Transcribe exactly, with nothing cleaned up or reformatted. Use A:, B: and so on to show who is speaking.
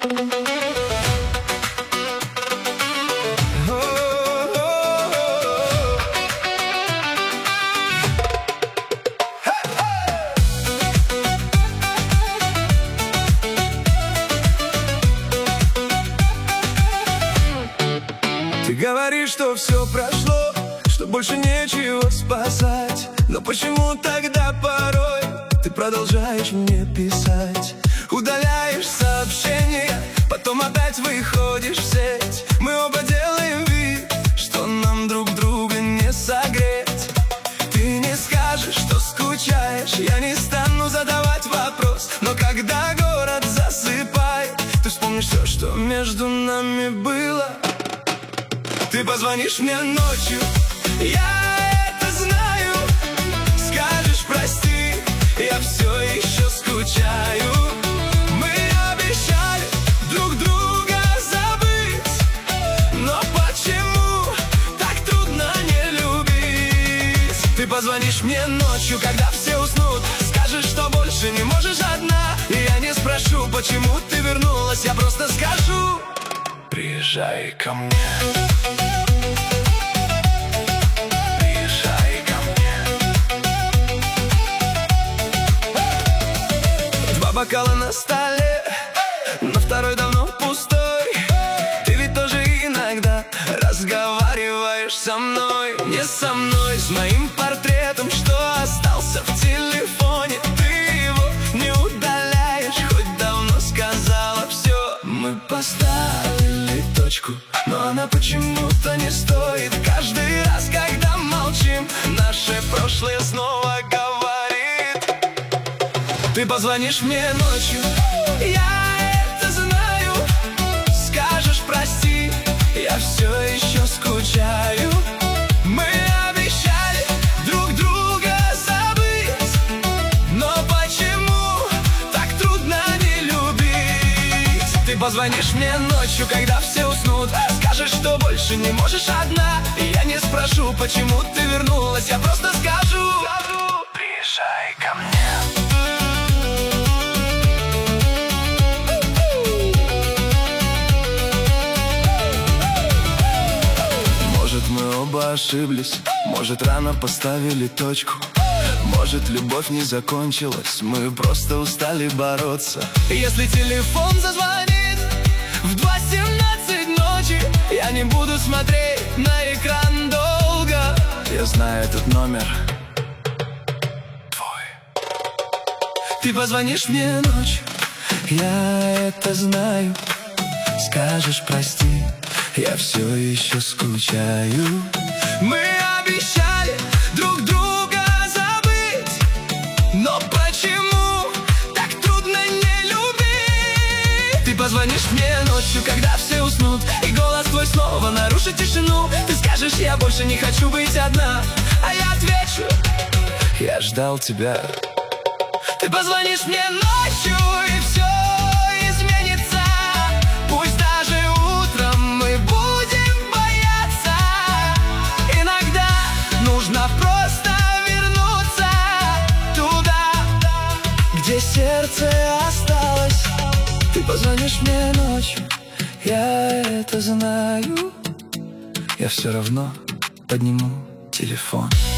A: Ты говоришь, что все прошло, что больше нечего спасать. Но почему тогда порой ты продолжаешь мне писать? Удаляешь сообщения, потом опять выходишь в сеть. Мы оба делаем вид, что нам друг друга не согреть. Ты не скажешь, что скучаешь, я не стану задавать вопрос. Но когда город засыпает, ты вспомнишь все, что между нами было. Ты позвонишь мне ночью, я это знаю. Скажешь прости, я все еще скучаю. Мы обещали друг друга забыть, но почему так трудно не любить? Ты позвонишь мне ночью, когда все уснут. Скажешь, что больше не можешь одна. И я не спрошу, почему ты вернулась, я просто скажу: приезжай ко мне. Бокалы на столе, но второй давно пустой. Ты ведь тоже иногда разговариваешь со мной. Не со мной, с моим портретом, что остался в телефоне. Ты его не удаляешь, хоть давно сказала все. Мы поставили точку, но она почему-то не стоит. Каждый раз, когда молчим, наше прошлое снова говорит. Ты позвонишь мне ночью, я это знаю. Скажешь прости, я все еще скучаю. Мы обещали друг друга забыть, но почему так трудно не любить? Ты позвонишь мне ночью, когда все уснут. Скажешь, что больше не можешь одна. И я не спрошу, почему ты вернулась, я просто скажу: приезжай ко мне. Мы оба ошиблись, может, рано поставили точку. Может, любовь не закончилась, мы просто устали бороться. Если телефон зазвонит в два семнадцать ночи, я не буду смотреть на экран долго. Я знаю этот номер твой. Ты позвонишь мне ночью, я это знаю. Скажешь прости, я все еще скучаю. Мы обещали друг друга забыть, но почему так трудно не любить? Ты позвонишь мне ночью, когда все уснут, и голос твой снова нарушит тишину. Ты скажешь: я больше не хочу быть одна. А я отвечу: я ждал тебя. Ты позвонишь мне ночью, и все изменится. Пусть даже утром мы будем бояться. Иногда нужно просто вернуться туда, где сердце осталось. Ты позвонишь мне ночью, я это знаю. Я все равно подниму телефон.